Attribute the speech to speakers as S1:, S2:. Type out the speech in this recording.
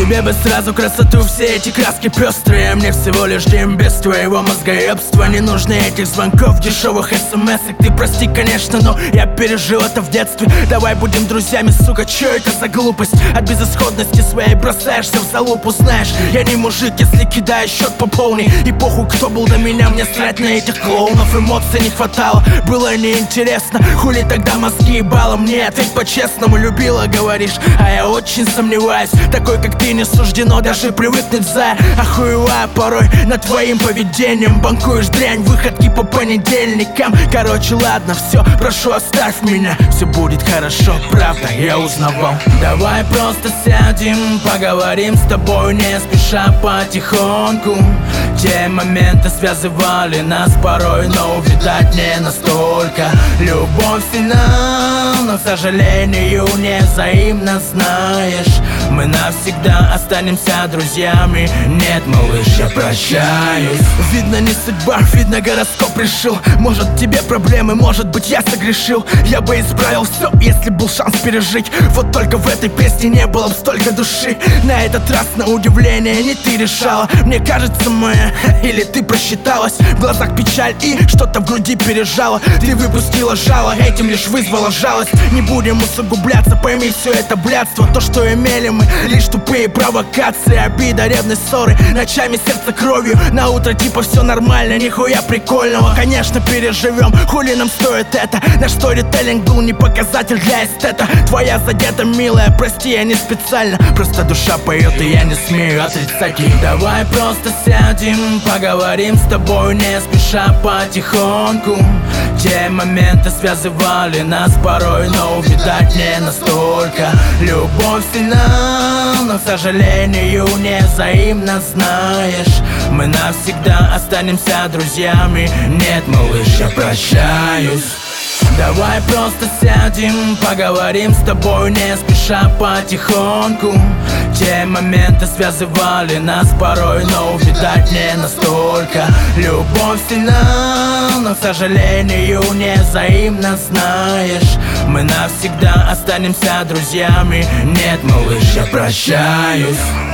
S1: тебе бы сразу красоту, все эти краски пестрые. Мне всего лишь дым без твоего мозгоебства. Не нужны этих звонков, дешевых смс-ок. Ты прости, конечно, но я пережил это в детстве. Давай будем друзьями, сука, чё это за глупость? От безысходности своей бросаешься в залупу. Знаешь, я не мужик, если кидаю счет по полной. И похуй, кто был до меня, мне срать на этих клоунов. Эмоций не хватало, было неинтересно. Хули тогда мозги ебало мне? Ответь по-честному, любила, говоришь, а я очень сомневаюсь. Такой, как ты, не суждено даже привыкнуть за. Охуеваю порой над твоим поведением. Банкуешь дрянь, выходки по понедельникам. Короче, ладно, все, прошу, оставь меня. Все будет хорошо, правда, я узнавал. Давай просто сядем, поговорим с тобой, не спеша, потихоньку. Те моменты связывали нас порой, но, видать, не настолько. Любовь сильна, но, к сожалению, не взаимно, знаешь. Мы навсегда останемся друзьями. Нет, малыш, я прощаюсь. Видно, не судьба, видно, гороскоп решил. Может, тебе проблемы, может быть, я согрешил. Я бы исправил все, если был шанс пережить. Вот только в этой песне не было бы столько души. На этот раз, на удивление, не ты решала. Мне кажется, моя, или ты просчиталась. В глазах печаль и что-то в груди пережала. Ты выпустила жало, этим лишь вызвала жалость. Не будем усугубляться, пойми, все это блядство. То, что имели мы, лишь тупые провокации. Обида, ревность, ссоры, ночами сердце кровью. На утро типа все нормально, нихуя прикольного. Конечно, переживем, хули нам стоит это. Наш сторителлинг был не показатель для эстета. Твоя задета, милая, прости, я не специально. Просто душа поет, и я не смею отрицать ей. Давай просто сядем, поговорим с тобой, не спеша, потихоньку. Те моменты связывали нас порой, но, видать, не настолько. Любовь сильна, но, к сожалению, не взаимно, знаешь. Мы навсегда останемся друзьями. Нет, малыш, я прощаюсь. Давай просто сядем, поговорим с тобой, не спеша, потихоньку. Те моменты связывали нас порой, но, видать, не настолько. Любовь сильна, но, к сожалению, не взаимно, знаешь. Мы навсегда останемся друзьями. Нет, малыш, я прощаюсь.